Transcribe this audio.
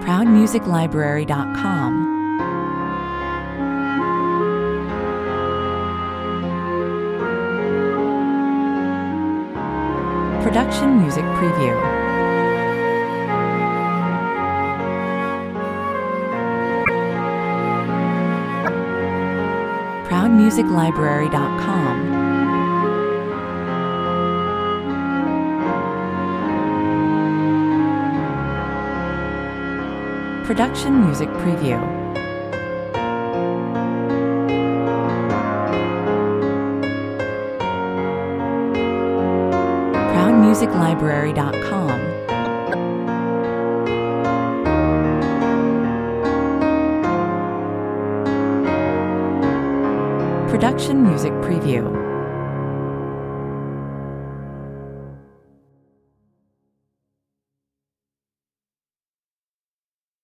ProudMusicLibrary.com. Production Music Preview. ProudMusicLibrary.com. Production Music Preview. ProudMusicLibrary.com. Production Music Preview.